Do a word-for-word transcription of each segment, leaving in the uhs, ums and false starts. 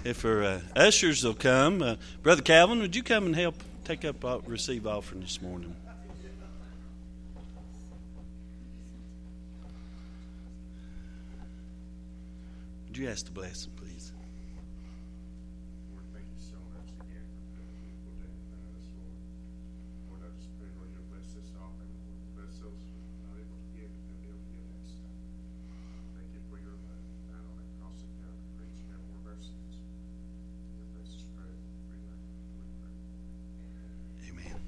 if our uh, ushers will come. Uh, Brother Calvin, would you come and help take up, uh, receive offering this morning? Would you ask the blessing, please? Lord, thank you so much again for putting people down in us, Lord. Lord, I just pray, Lord, you'll bless this offering, Lord. Bless those who are not able to give, and they'll be able to give next time. Thank you for your love, not on that cross of Calvary, for each and every one of our sins. Your precious prayer, we pray. Amen.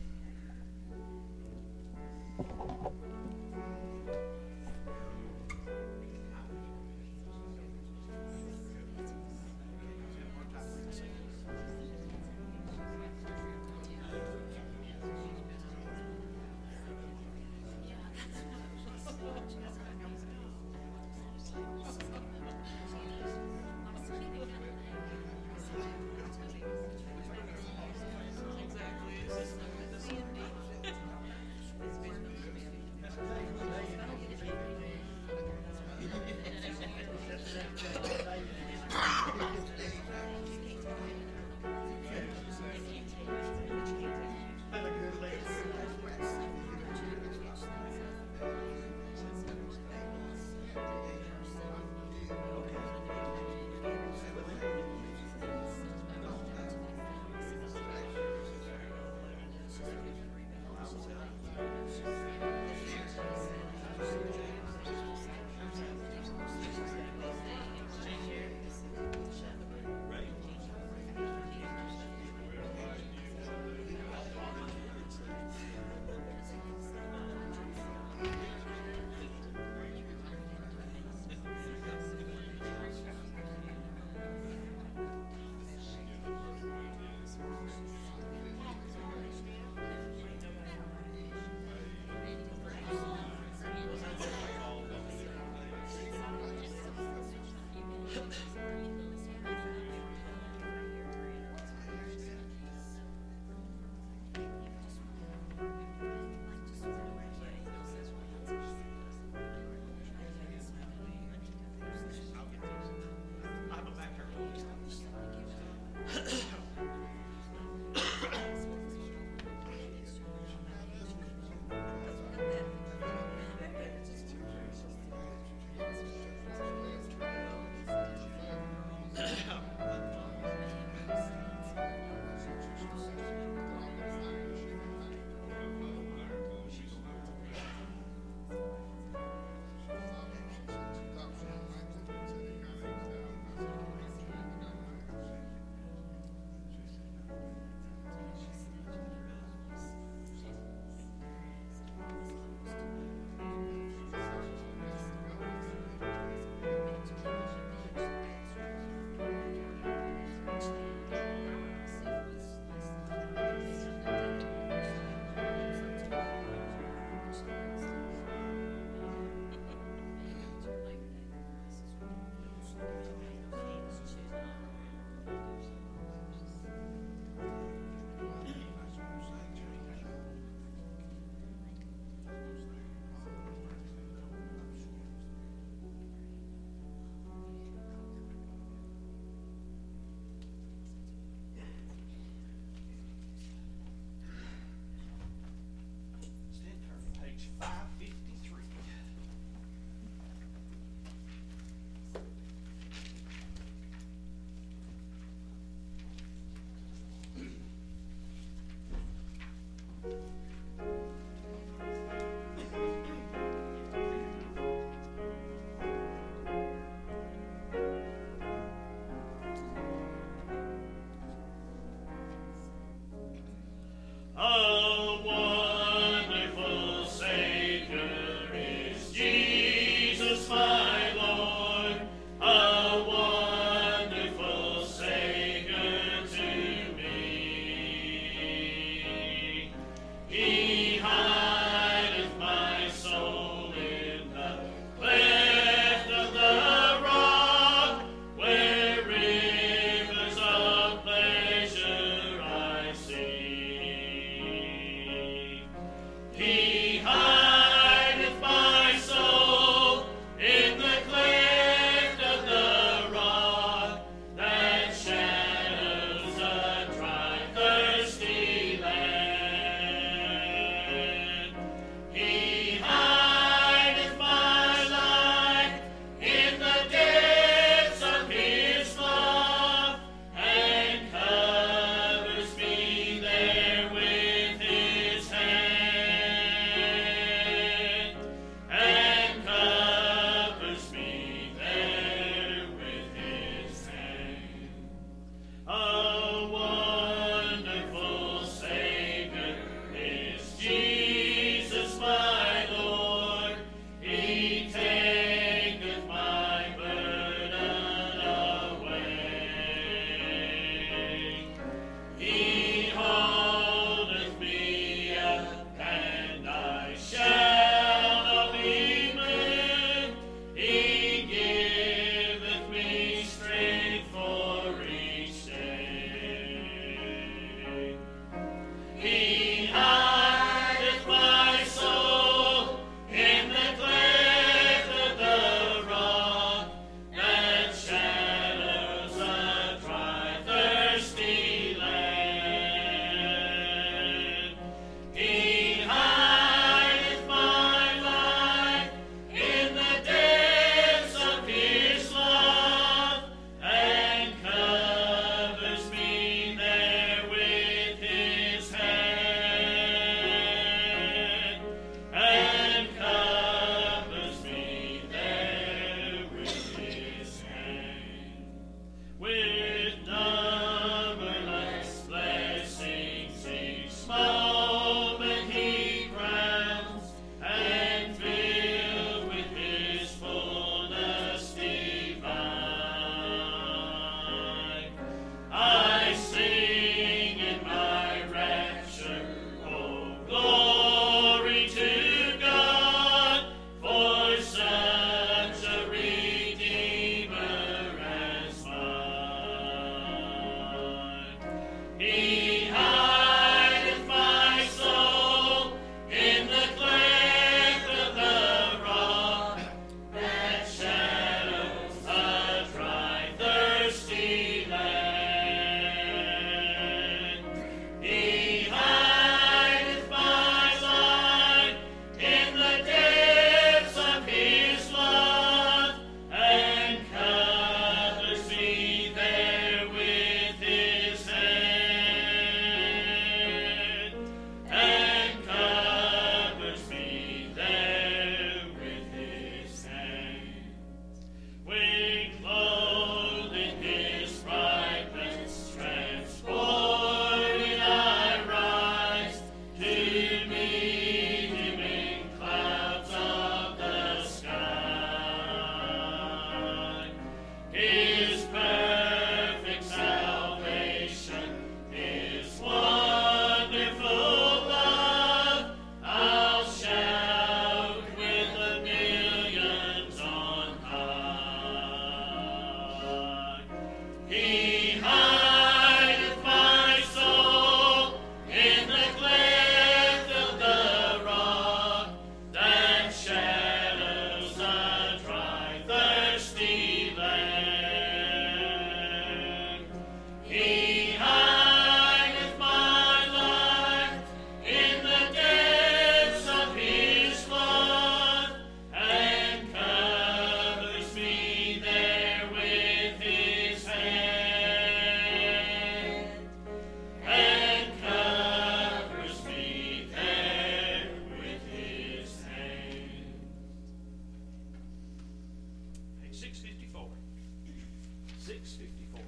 six fifty-four. six fifty-four.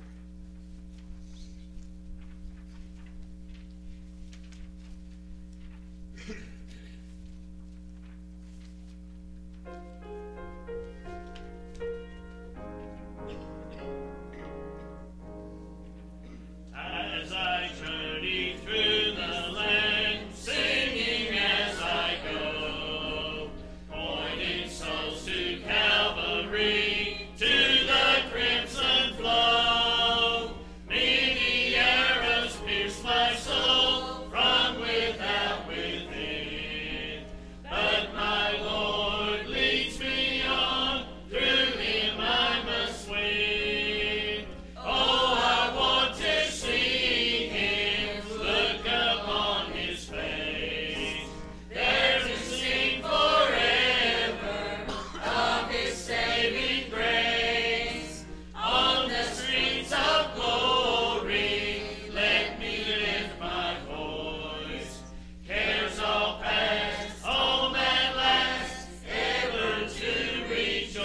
As I journey through the land, singing as I go, pointing souls to Calvary, to the crimson flow. Many arrows pierce my soul from without within, but my Lord leads me on, through Him I must win. Oh, I want to see Him, look upon His face, there to sing forever of His saving grace. On the streets of glory, let me lift my voice. Cares all past, home at last, ever to rejoice.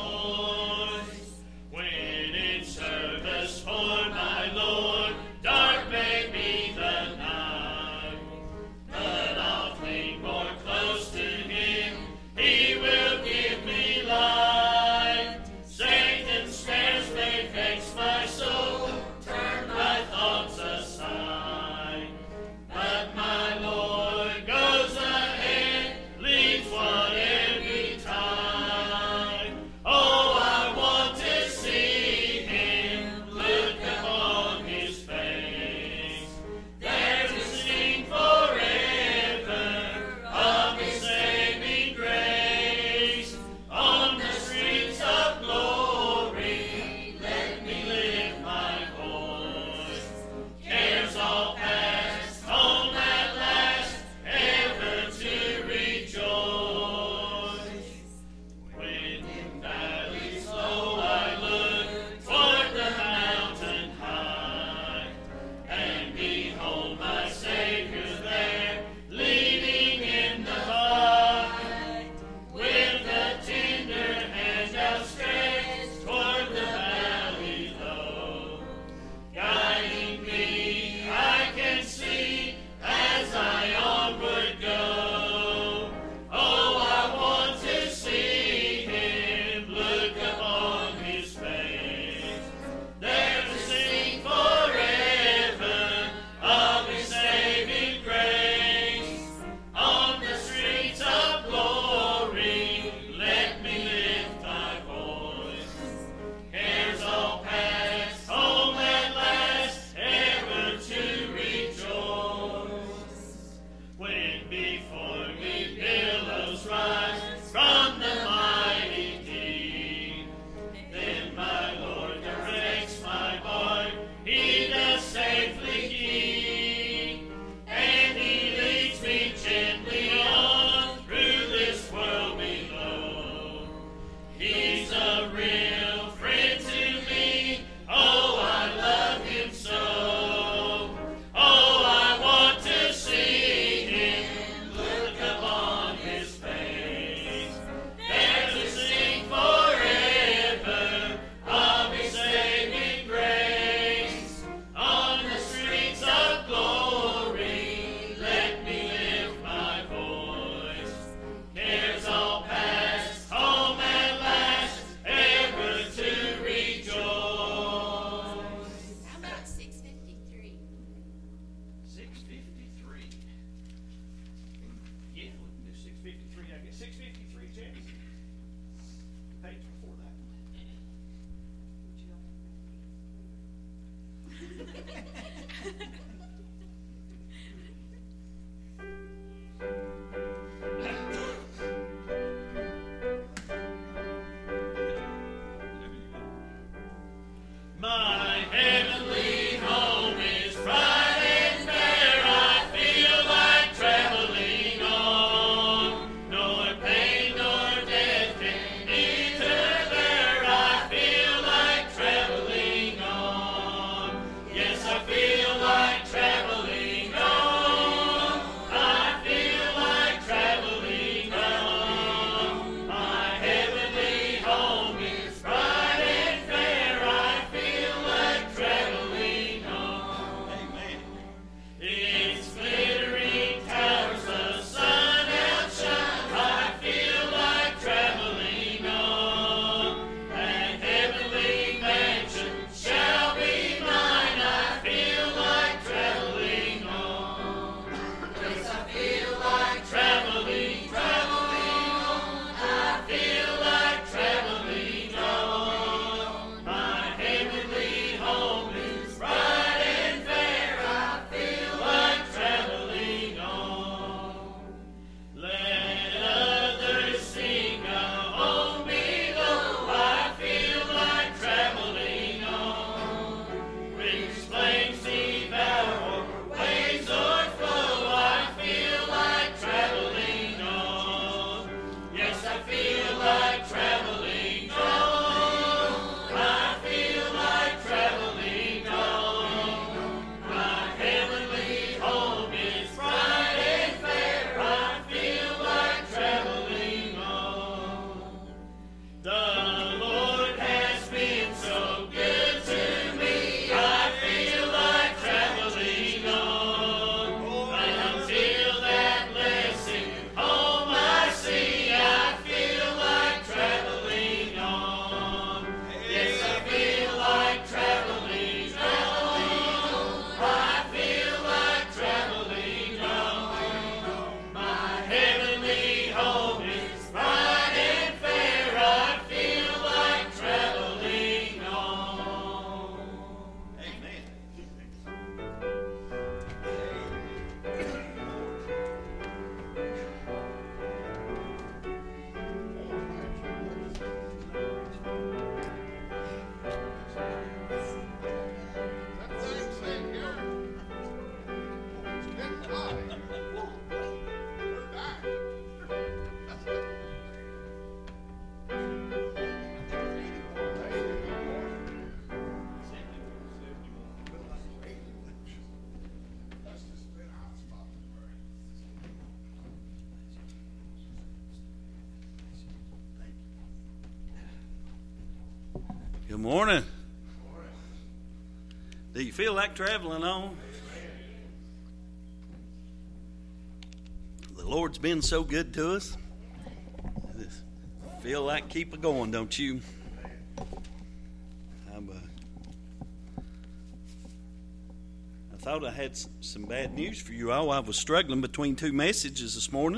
When in service for my Lord, dark may be the night, but I'll cling more close to Him, He will give me light. Satan's snares may vex my soul, turn my thoughts aside, but my Lord goes ahead, leads one every time. Oh, I want to see Him, look upon His face, there to sing forever of His saving grace. On the streets of glory, let me lift my voice. Cares all past, home at last, ever to rejoice. When in valleys low I look toward the mountain high, and behold my Savior there, leading in the fight, with a tender hand outstretched toward the valley low. Guiding me, I can see as I onward go. Oh, I want to see Him, look upon His face, there to sing forever of His saving grace. On the streets of glory, let me lift my voice. Cares all past, home at last, ever to rejoice. When before me billows rise from the mighty deep, then my Lord directs my bark, He does safely keep, and He leads me gently on through this world below. He's a real friend to me, oh, I love Him so. Oh, I want to see Him, look upon His face, there to sing forever of His saving grace. On the streets of glory, let me lift my voice. Cares all past, home at last, ever to rejoice. How about six fifty-three? six fifty-three. Yeah, we can do six fifty-three. I guess six fifty-three, Janice. Page before that. My heavenly home is bright and fair, I feel like traveling on. Nor pain nor death can deter there, I feel like traveling on. Yes, I feel Good morning. Do you feel like traveling on? The Lord's been so good to us. I just feel like keep it going, don't you? I'm, uh, I thought I had s- some bad news for you all. I was struggling between two messages this morning.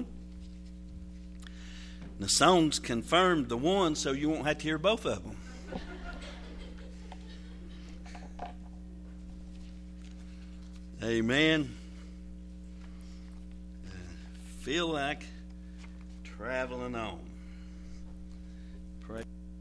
The songs confirmed the one, so you won't have to hear both of them. Amen. Uh, feel like traveling on. Pray.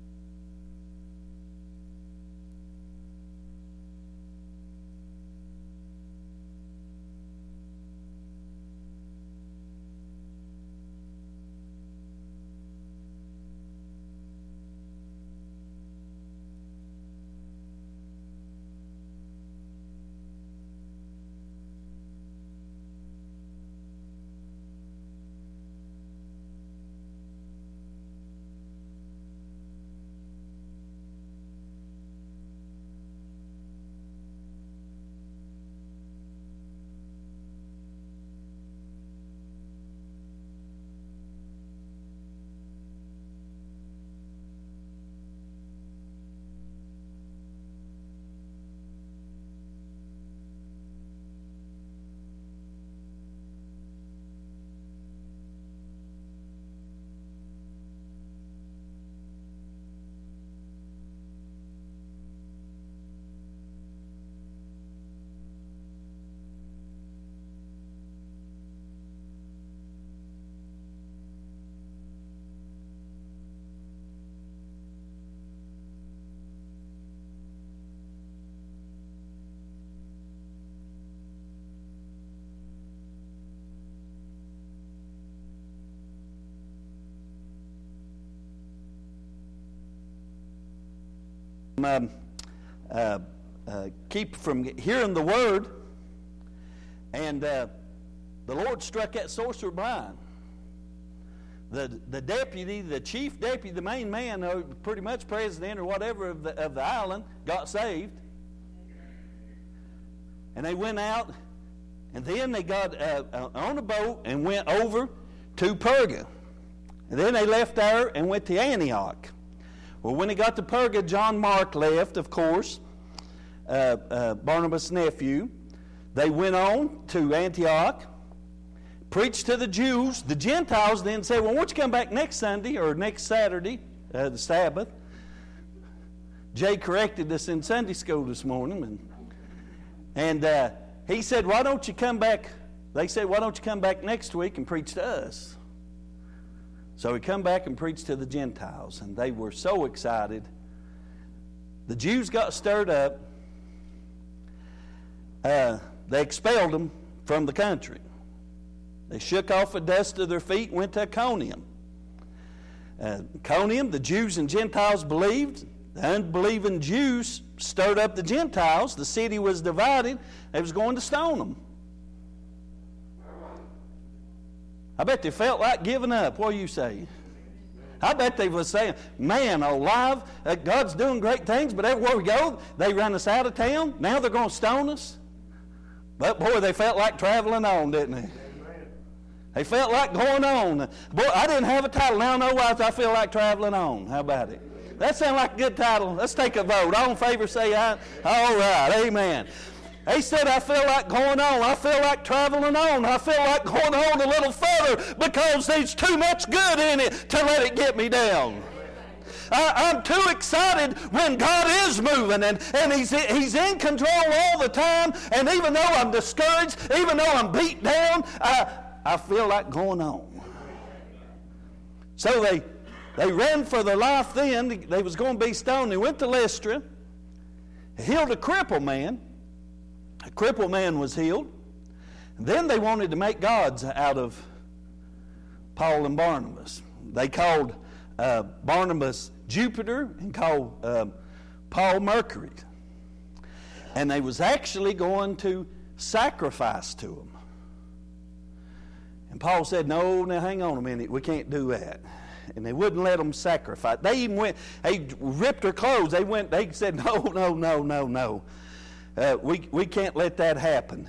Um, uh, uh, keep from hearing the word, and uh, the Lord struck that sorcerer blind. The the deputy, the chief deputy, the main man, or pretty much president or whatever of the of the island, got saved, and they went out, and then they got uh, uh, on a boat and went over to Perga, and then they left there and went to Antioch. Well, when he got to Perga, John Mark left, of course, uh, uh, Barnabas' nephew. They went on to Antioch, preached to the Jews. The Gentiles then said, well, won't you come back next Sunday or next Saturday, uh, the Sabbath? Jay corrected us in Sunday school this morning. And, and uh, he said, why don't you come back? They said, why don't you come back next week and preach to us? So he come back and preached to the Gentiles, and they were so excited. The Jews got stirred up. Uh, they expelled them from the country. They shook off the dust of their feet and went to Iconium. Uh, Iconium, the Jews and Gentiles believed. The unbelieving Jews stirred up the Gentiles. The city was divided. They was going to stone them. I bet they felt like giving up. What do you say? I bet they was saying, man, alive, uh, God's doing great things, but everywhere we go, they run us out of town. Now they're going to stone us. But boy, they felt like traveling on, didn't they? They felt like going on. Boy, I didn't have a title. Now I know why I feel like traveling on. How about it? That sounds like a good title. Let's take a vote. All in favor say aye. All right, amen. They said, I feel like going on. I feel like traveling on. I feel like going on a little further because there's too much good in it to let it get me down. I, I'm too excited when God is moving, and, and he's, he's in control all the time. And even though I'm discouraged, even though I'm beat down, I, I feel like going on. So they, they ran for their life then. They was going to be stoned. They went to Lystra, healed a crippled man. A crippled man was healed. And then they wanted to make gods out of Paul and Barnabas. They called uh, Barnabas Jupiter and called uh, Paul Mercury. And they was actually going to sacrifice to them. And Paul said, no, now hang on a minute. We can't do that. and they wouldn't let them sacrifice. They even went, they ripped their clothes. They went, they said, no, no, no, no, no. Uh, we, we can't let that happen.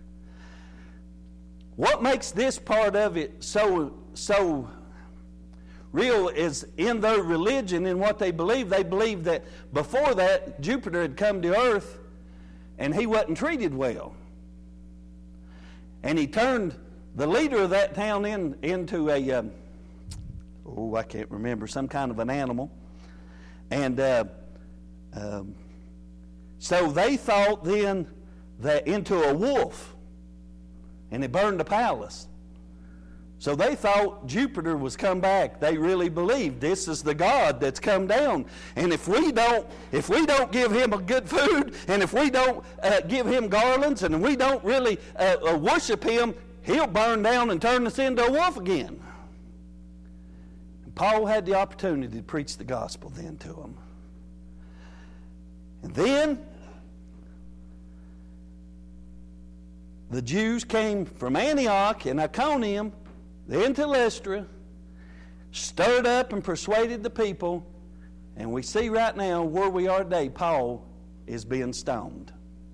What makes this part of it so, so real is in their religion and what they believe. They believe that before that, Jupiter had come to earth and he wasn't treated well. And he turned the leader of that town in, into a, um, oh, I can't remember, some kind of an animal. And uh, um, so they thought then that into a wolf, and it burned the palace. So they thought Jupiter was come back. They really believed this is the God that's come down. And if we don't, if we don't give him a good food, and if we don't uh, give him garlands, and we don't really uh, uh, worship him, he'll burn down and turn us into a wolf again. And Paul had the opportunity to preach the gospel then to them. And then the Jews came from Antioch and Iconium, then to Lystra, stirred up and persuaded the people, and we see right now where we are today, Paul is being stoned.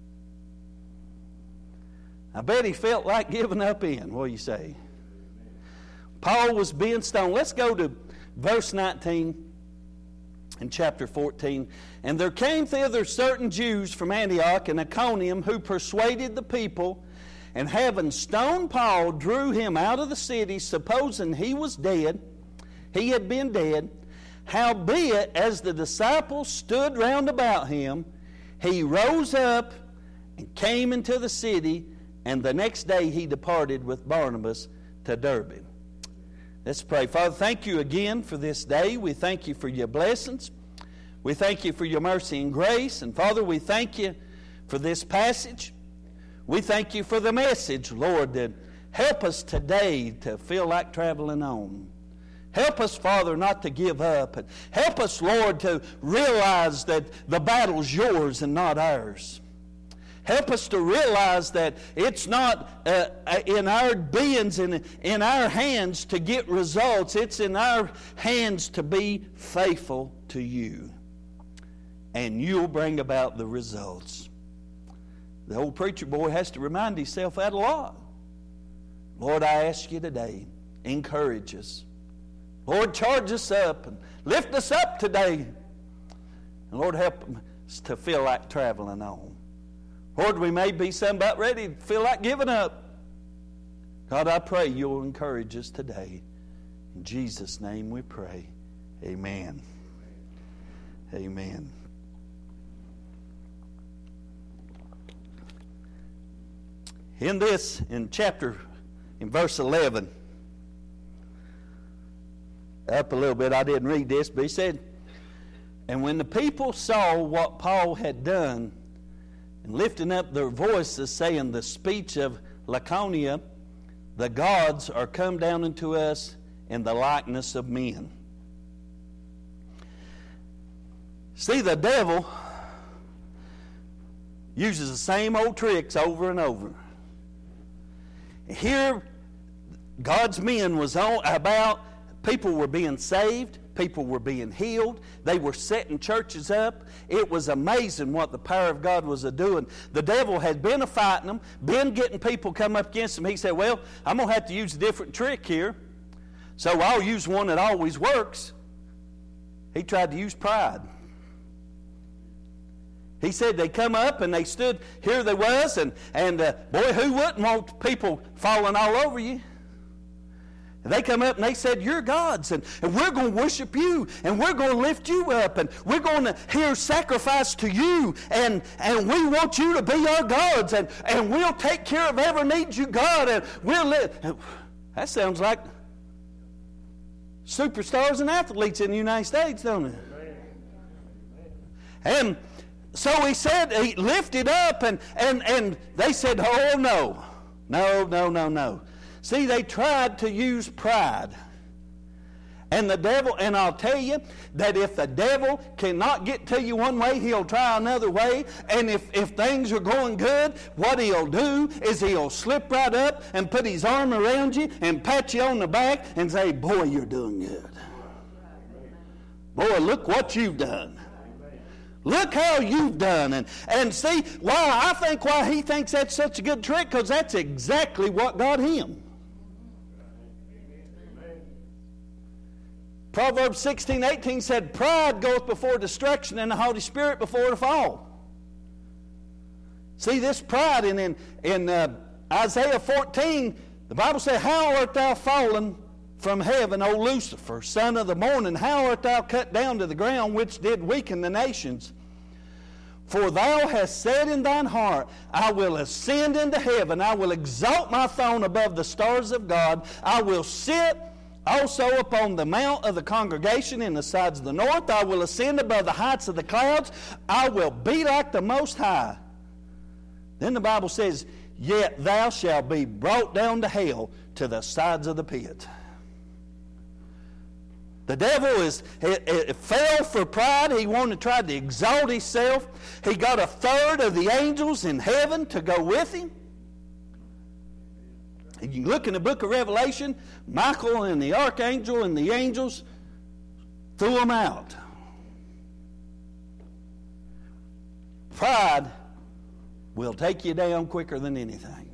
I bet he felt like giving up in. What do you say? Paul was being stoned. Let's go to verse nineteen in chapter fourteen. And there came thither certain Jews from Antioch and Iconium who persuaded the people, and having stoned Paul, drew him out of the city, supposing he was dead. He had been dead. Howbeit, as the disciples stood round about him, he rose up and came into the city, and the next day he departed with Barnabas to Derbe. Let's pray. Father, thank you again for this day. We thank you for your blessings. We thank you for your mercy and grace. And Father, we thank you for this passage. We thank you for the message, Lord, that help us today to feel like traveling on. Help us, Father, not to give up. And help us, Lord, to realize that the battle's yours and not ours. Help us to realize that it's not uh, in our beings and in our hands to get results. It's in our hands to be faithful to you. And you'll bring about the results. The old preacher boy has to remind himself that a lot. Lord, I ask you today, encourage us. Lord, charge us up and lift us up today. And Lord, help us to feel like traveling on. Lord, we may be some about ready to feel like giving up. God, I pray you'll encourage us today. In Jesus' name we pray. Amen. Amen. In this, in chapter, in verse eleven, up a little bit, I didn't read this, but he said, and when the people saw what Paul had done, and lifting up their voices, saying, the speech of Lycaonia, the gods are come down unto us in the likeness of men. See, the devil uses the same old tricks over and over. Here, God's men was on about, people were being saved, people were being healed, they were setting churches up. It was amazing what the power of God was a-doing. The devil had been a-fighting them, been getting people come up against him. He said, well, I'm going to have to use a different trick here, so I'll use one that always works. He tried to use pride. He said they come up and they stood, here they was, and, and uh, boy, who wouldn't want people falling all over you? And they come up and they said, you're gods, and, and we're going to worship you, and we're going to lift you up, and we're going to here sacrifice to you, and, and we want you to be our gods, and, and we'll take care of every need you got, and we'll live. That sounds like superstars and athletes in the United States, don't it? And so he said, he lifted up, and, and, and they said, oh, no. No, no, no, no. See, they tried to use pride. And the devil, and I'll tell you that if the devil cannot get to you one way, he'll try another way. And if, if things are going good, what he'll do is he'll slip right up and put his arm around you and pat you on the back and say, boy, you're doing good. Boy, look what you've done. Look how you've done. And, and see, why I think why he thinks that's such a good trick, because that's exactly what got him. Proverbs sixteen eighteen said, pride goeth before destruction, and the Holy Spirit before the fall. See, this pride in, in, in uh, Isaiah fourteen, the Bible says, how art thou fallen from heaven, O Lucifer, son of the morning? How art thou cut down to the ground, which did weaken the nations? For thou hast said in thine heart, I will ascend into heaven. I will exalt my throne above the stars of God. I will sit also upon the mount of the congregation in the sides of the north. I will ascend above the heights of the clouds. I will be like the Most High. Then the Bible says, yet thou shalt be brought down to hell, to the sides of the pit. The devil is it, it fell for pride. He wanted to try to exalt himself. He got a third of the angels in heaven to go with him. And you look in the book of Revelation, Michael and the archangel and the angels threw them out. Pride will take you down quicker than anything.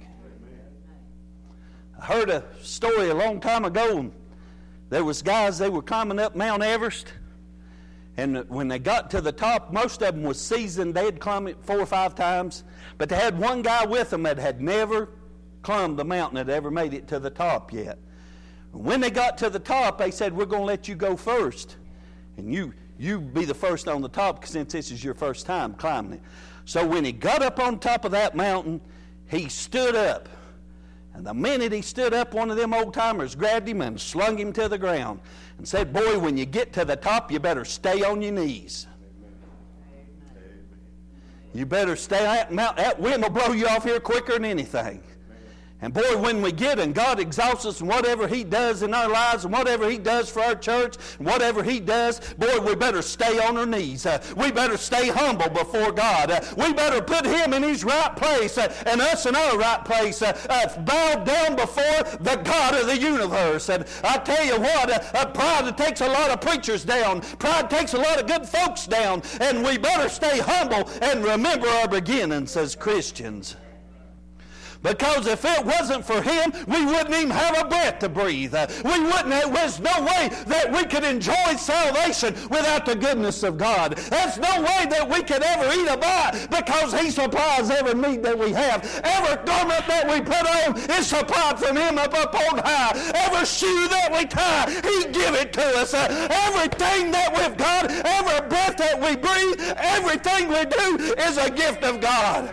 I heard a story a long time ago. There was guys, they were climbing up Mount Everest, and when they got to the top, most of them was seasoned. They had climbed it four or five times, but they had one guy with them that had never climbed the mountain, had ever made it to the top yet. When they got to the top, they said, we're going to let you go first, and you you be the first on the top since this is your first time climbing it. So when he got up on top of that mountain, he stood up. And the minute he stood up, one of them old-timers grabbed him and slung him to the ground and said, boy, when you get to the top, you better stay on your knees. Amen. You better stay. That, mount, that wind will blow you off here quicker than anything. And boy, when we get and God exalts us in whatever He does in our lives and whatever He does for our church and whatever He does, boy, we better stay on our knees. Uh, we better stay humble before God. Uh, we better put Him in His right place uh, and us in our right place. Uh, uh, bow down before the God of the universe. And I tell you what, uh, uh, pride takes a lot of preachers down. Pride takes a lot of good folks down. And we better stay humble and remember our beginnings as Christians. Because if it wasn't for Him, we wouldn't even have a breath to breathe. Uh, we wouldn't. There's no way that we could enjoy salvation without the goodness of God. There's no way that we could ever eat a bite because He supplies every need that we have. Every garment that we put on is supplied from Him up, up on high. Every shoe that we tie, He give it to us. Uh, everything that we've got, every breath that we breathe, everything we do is a gift of God.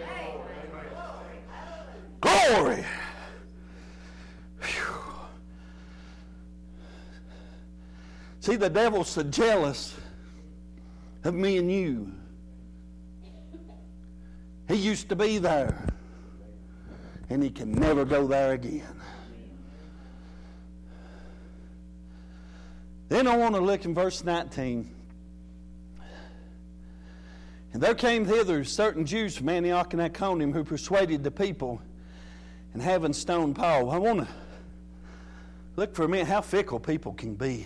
Glory. Whew. See, the devil's so jealous of me and you. He used to be there, and he can never go there again. Then I want to look in verse nineteen. And there came thither certain Jews from Antioch and Iconium who persuaded the people, and having stoned Paul. I want to look for a minute how fickle people can be.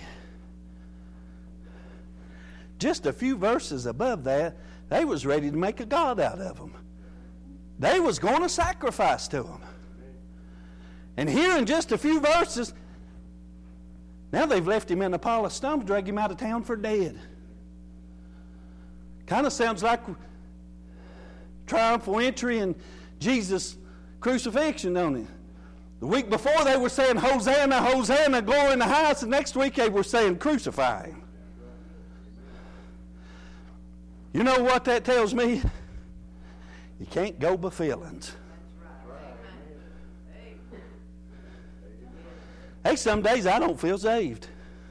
Just a few verses above that, they was ready to make a god out of him. They was going to sacrifice to him. And here in just a few verses, now they've left him in a pile of stones, drag him out of town for dead. Kind of sounds like triumphal entry in Jesus' crucifixion, don't it? The week before they were saying, Hosanna, Hosanna, glory in the highest. The next week they were saying, crucify Him. You know what that tells me? You can't go by feelings. Hey, some days I don't feel saved.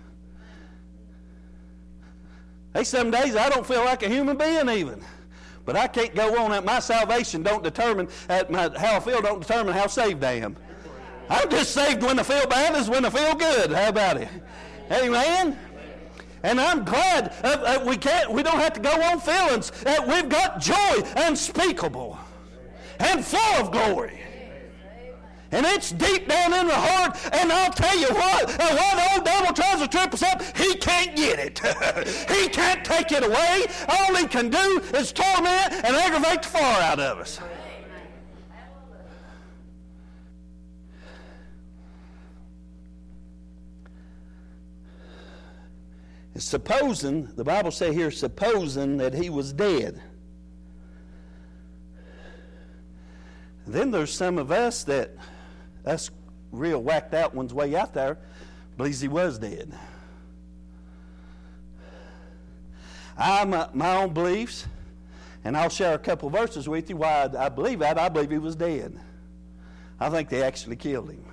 Hey, some days I don't feel like a human being even. But I can't go on that. My salvation don't determine, at my, how I feel don't determine how saved I am. I'm just saved when I feel bad is when I feel good. How about it? Amen? And I'm glad uh, uh, we can't. We don't have to go on feelings. Uh, we've got joy unspeakable and full of glory. And it's deep down in the heart. And I'll tell you what, uh, while the old devil tries to trip us up, he can't get it. He can't take it away. All he can do is torment and aggravate the far out of us. Supposing, the Bible says here, supposing that he was dead. Then there's some of us that, us real whacked out ones way out there, believes he was dead. I my, my own beliefs, and I'll share a couple verses with you why I, I believe that. I believe he was dead. I think they actually killed him.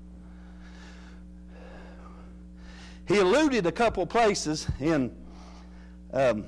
He alluded a couple places in um,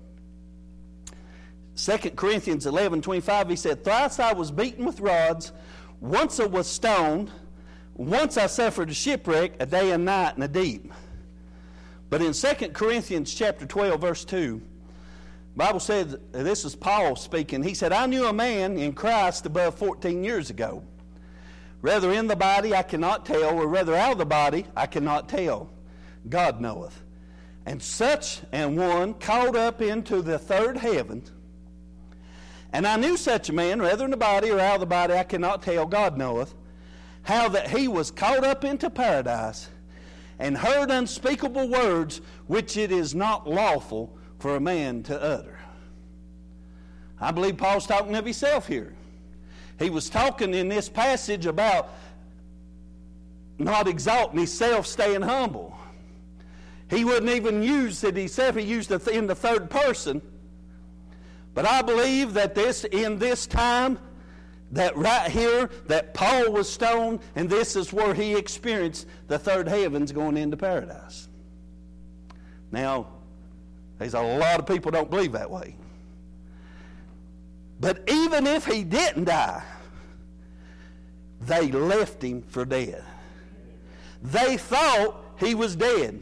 Second Corinthians eleven twenty-five. He said, "Thrice I was beaten with rods, once I was stoned, once I suffered a shipwreck, a day and night in the deep." But in Second Corinthians chapter twelve, verse two, the Bible said, this is Paul speaking, he said, "I knew a man in Christ above fourteen years ago. Whether in the body I cannot tell, or whether out of the body I cannot tell. God knoweth. And such an one caught up into the third heaven. And I knew such a man, whether in the body or out of the body, I cannot tell, God knoweth, how that he was caught up into paradise, and heard unspeakable words which it is not lawful for a man to utter." I believe Paul's talking of himself here. He was talking in this passage about not exalting himself, staying humble. He wouldn't even use it himself. He used it in the third person. But I believe that this in this time, that right here, that Paul was stoned, and this is where he experienced the third heavens going into paradise. Now, there's a lot of people don't believe that way. But even if he didn't die, they left him for dead. They thought he was dead.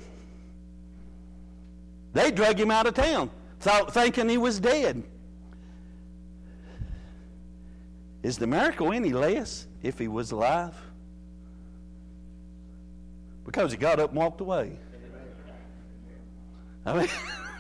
They drug him out of town, thought, thinking he was dead. Is the miracle any less if he was alive? Because he got up and walked away. I mean,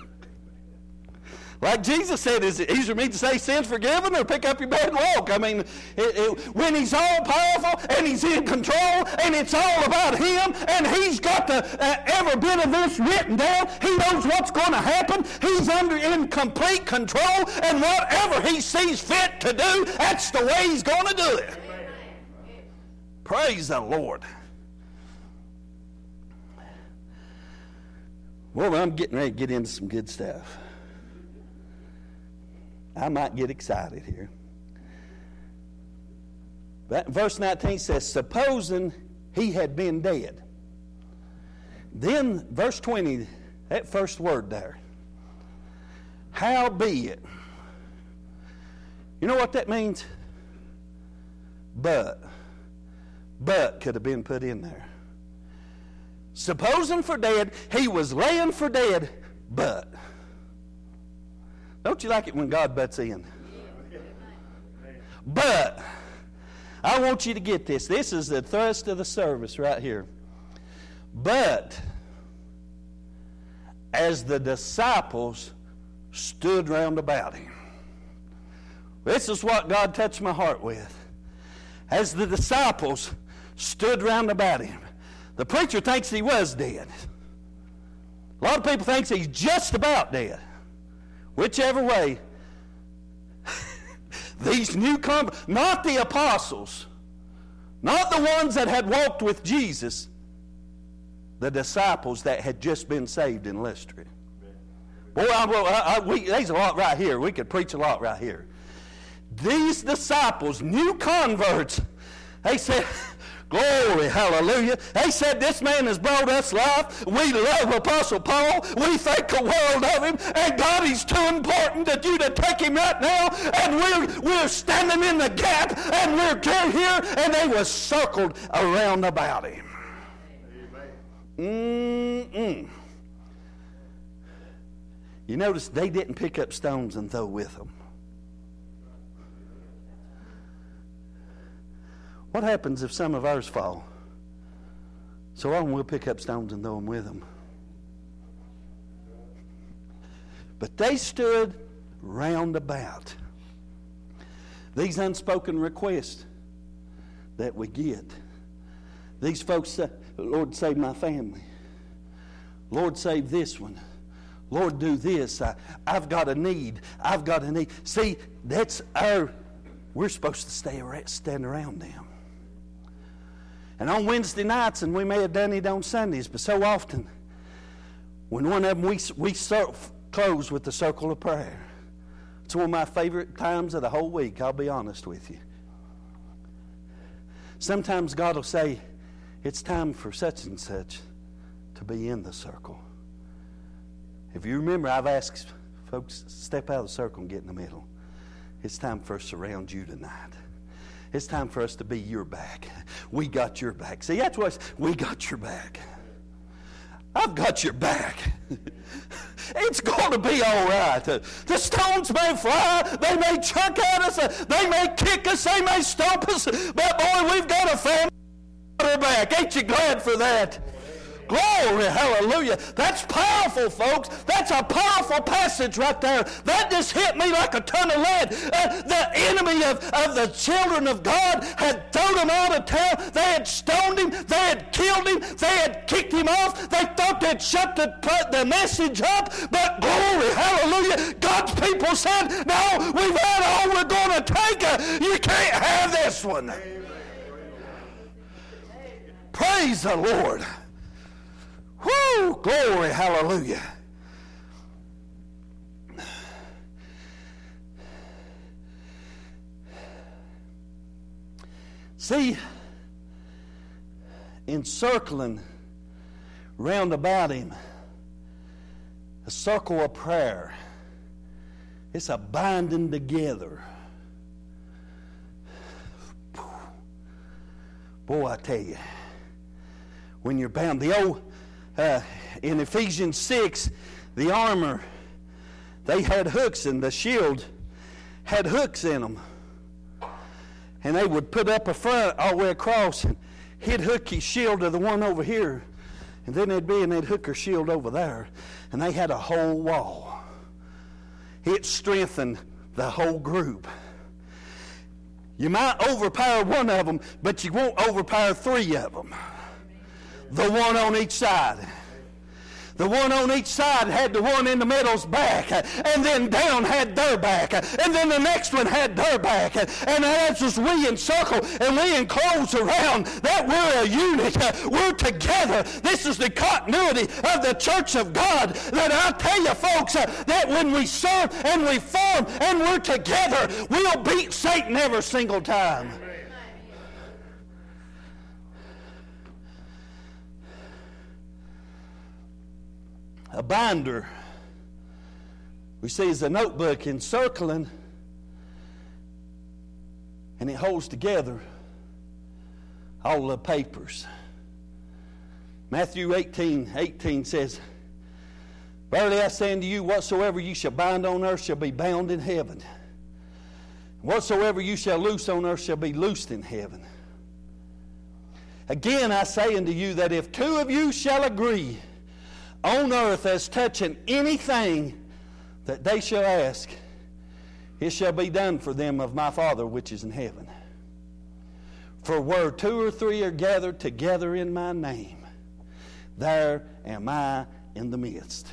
like Jesus said, is it easier for me to say sin's forgiven or pick up your bed and walk? I mean, it, it, when he's all powerful and he's in control and it's all about him and he's got the uh, every bit of this written down, he knows what's going to happen. He's under in complete control, and whatever he sees fit to do, that's the way he's going to do it. Praise the Lord. Well, I'm getting ready to get into some good stuff. I might get excited here. But verse nineteen says, "Supposing he had been dead." Then verse twenty, that first word there. "Howbeit." You know what that means? But. But could have been put in there. Supposing for dead, he was laying for dead, but. Don't you like it when God butts in? But, I want you to get this. This is the thrust of the service right here. But, as the disciples stood round about him. This is what God touched my heart with. As the disciples stood round about him. The preacher thinks he was dead. A lot of people think he's just about dead. Whichever way, these new converts, not the apostles, not the ones that had walked with Jesus, the disciples that had just been saved in Lystra. Boy, I, I, I, we, there's a lot right here. We could preach a lot right here. These disciples, new converts, they said, glory, hallelujah. They said, this man has brought us life. We love Apostle Paul. We think the world of him. And God, he's too important that you to take him right now. And we're, we're standing in the gap. And we're here. And they were circled around about him. Mm-mm. You notice they didn't pick up stones and throw with them. What happens if some of ours fall? So long we'll pick up stones and throw them with them. But they stood round about. These unspoken requests that we get. These folks say, Lord, save my family. Lord, save this one. Lord, do this. I, I've got a need. I've got a need. See, that's our, we're supposed to stay around, stand around them. And on Wednesday nights, and we may have done it on Sundays, but so often, when one of them, we, we close with the circle of prayer. It's one of my favorite times of the whole week, I'll be honest with you. Sometimes God will say, it's time for such and such to be in the circle. If you remember, I've asked folks, step out of the circle and get in the middle. It's time for us to surround you tonight. It's time for us to be your back. We got your back. See, that's what it's, we got your back. I've got your back. It's going to be all right. The stones may fly. They may chuck at us. They may kick us. They may stomp us. But, boy, we've got a family on our back. Ain't you glad for that? Glory, hallelujah. That's powerful, folks. That's a powerful passage right there. That just hit me like a ton of lead. Uh, the enemy of, of the children of God had thrown him out of town. They had stoned him. They had killed him. They had kicked him off. They thought they'd shut the, the message up. But glory, hallelujah. God's people said, no, we've had all we're going to take. Uh, you can't have this one. Praise the Lord. Woo! Glory, hallelujah. See, encircling round about him, a circle of prayer. It's a binding together. Boy, I tell you, when you're bound, the old Uh, in Ephesians six, the armor, they had hooks, and the shield had hooks in them. And they would put up a front all the way across, and he'd hook his shield to the one over here. And then they'd be, and they'd hook her shield over there. And they had a whole wall. It strengthened the whole group. You might overpower one of them, but you won't overpower three of them. The one on each side. The one on each side had the one in the middle's back, and then down had their back, and then the next one had their back, and as we encircle and we enclose around, that we're a unit, we're together. This is the continuity of the church of God. That I tell you, folks, that when we serve and we form and we're together, we'll beat Satan every single time. A binder, we see, is a notebook encircling, and it holds together all the papers. Matthew eighteen eighteen says, verily I say unto you, whatsoever you shall bind on earth shall be bound in heaven. Whatsoever you shall loose on earth shall be loosed in heaven. Again I say unto you that if two of you shall agree on earth as touching anything that they shall ask, it shall be done for them of my Father which is in heaven. For where two or three are gathered together in my name, there am I in the midst.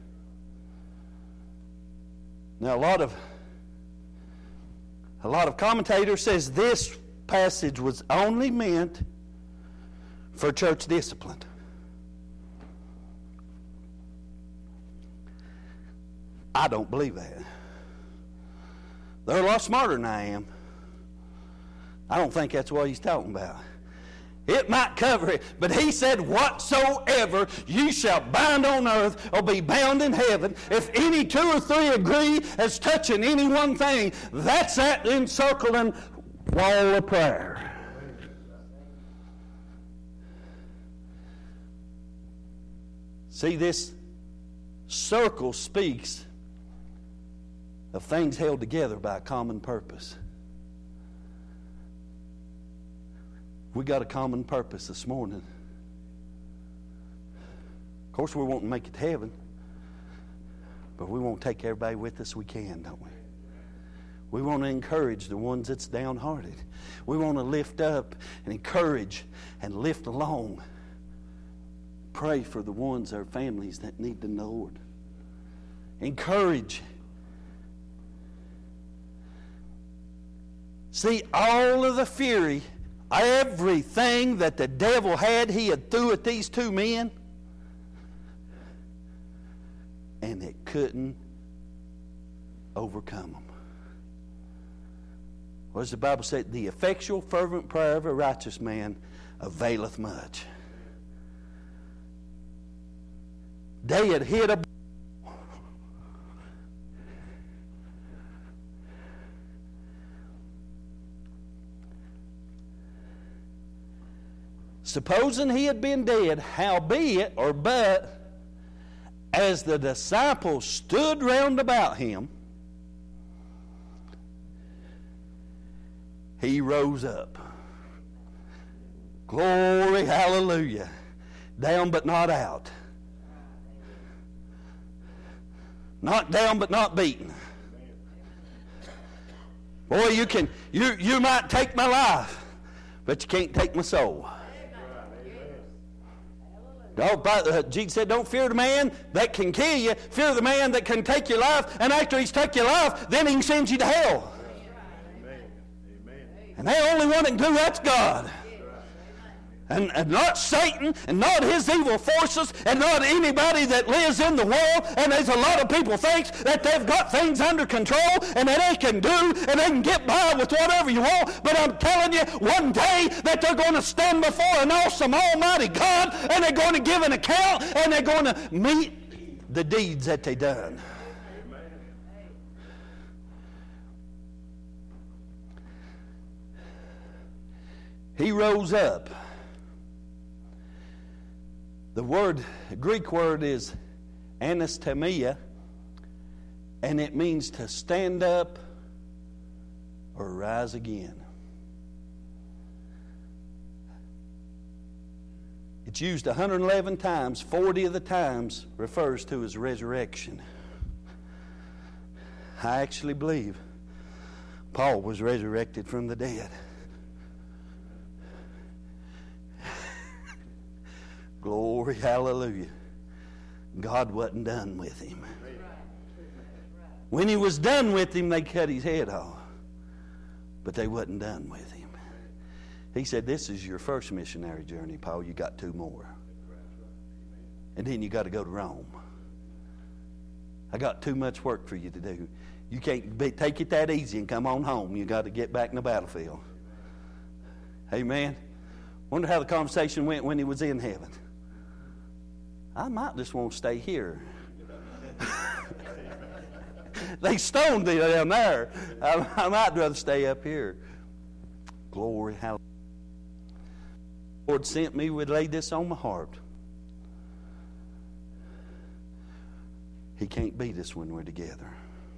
Now a lot of a lot of commentators says this passage was only meant for church discipline. I don't believe that. They're a lot smarter than I am. I don't think that's what he's talking about. It might cover it, but he said, whatsoever you shall bind on earth will be bound in heaven. If any two or three agree as touching any one thing, that's that encircling wall of prayer. See, this circle speaks of things held together by a common purpose. We got a common purpose this morning. Of course, we want to make it to heaven, but we want to take everybody with us we can, don't we? We want to encourage the ones that's downhearted. We want to lift up and encourage and lift along. Pray for the ones, our families that need the Lord. Encourage. See, all of the fury, everything that the devil had, he had threw at these two men, and it couldn't overcome them. What does the Bible say? The effectual, fervent prayer of a righteous man availeth much. They had hit a... Supposing he had been dead, howbeit, or but, as the disciples stood round about him, he rose up. Glory, hallelujah. Down but not out. Knocked down but not beaten. Boy, you can you you might take my life, but you can't take my soul. Oh, Jesus said, don't fear the man that can kill you. Fear the man that can take your life. And after he's took your life, then he can send you to hell. Amen. And the only one that can do that's God. And, and not Satan, and not his evil forces, and not anybody that lives in the world. And there's a lot of people thinks that they've got things under control, and that they can do, and they can get by with whatever you want. But I'm telling you, one day that they're going to stand before an awesome Almighty God, and they're going to give an account, and they're going to meet the deeds that they done. He rose up. The word, the Greek word is anastamia, and it means to stand up or rise again. It's used one hundred eleven times. forty of the times refers to his resurrection. I actually believe Paul was resurrected from the dead. Glory, hallelujah. God wasn't done with him. When he was done with him, they cut his head off. But they wasn't done with him. He said, this is your first missionary journey, Paul. You got two more. And then you got to go to Rome. I got too much work for you to do. You can't be, take it that easy and come on home. You got to get back in the battlefield. Amen. Wonder how the conversation went when he was in heaven. I might just want to stay here. They stoned me down there. I, I might rather stay up here. Glory, hallelujah. The Lord sent me, would lay this on my heart. He can't beat us when we're together.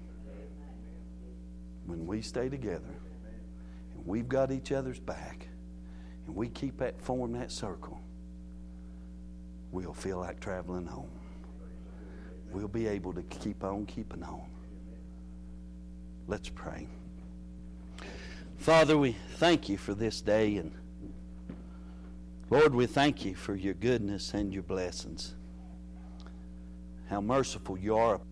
When we stay together and we've got each other's back and we keep that form, that circle, we'll feel like traveling home. We'll be able to keep on keeping on. Let's pray. Father, we thank you for this day, and Lord, we thank you for your goodness and your blessings. How merciful you are